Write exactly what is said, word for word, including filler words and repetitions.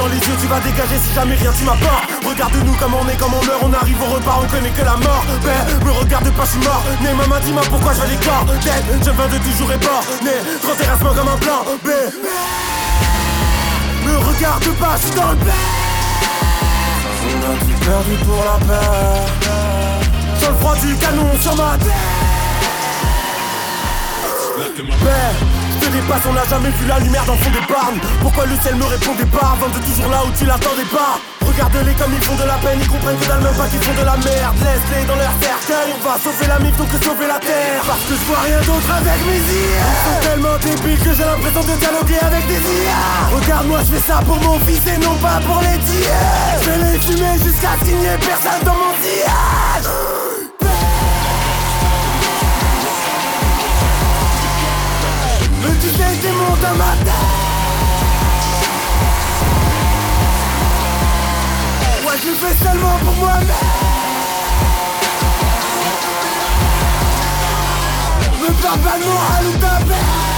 dans les yeux, tu vas dégager si jamais rien tu m'apportes. Regarde-nous comme on est, comme on meurt, on arrive au repas, on connaît que la mort. Ben, me regarde pas, je suis mort. Né, maman, dis-moi pourquoi je vais les corps. Dead, je viens de toujours et bord. Né, trop terrassement comme un plan. B. Me regarde pas, je suis dans le B. On a tout perdu pour la paix. Sur le froid du canon, sur ma tête. Ben, je te dépasse, on n'a jamais vu la lumière dans le fond des barnes. Pourquoi le ciel me répondait pas avant de toujours là où tu l'attendais pas? Regarde-les comme ils font de la peine, ils comprennent que dans le même pas qu'ils font de la merde. Laisse-les dans leur cercueil, on va sauver la mif donc que sauver la terre. Parce que je vois rien d'autre avec mes yeux. Ils sont tellement débiles que j'ai l'impression de dialoguer avec des I A. Regarde-moi, je fais ça pour mon fils et non pas pour les dieux. Je vais les fumer jusqu'à ce qu'il n'y ait personne dans mon sillage. Le disais démon dans ma tête. Ouais, je le fais seulement pour moi-même. Me parle pas de moral ou ta paix.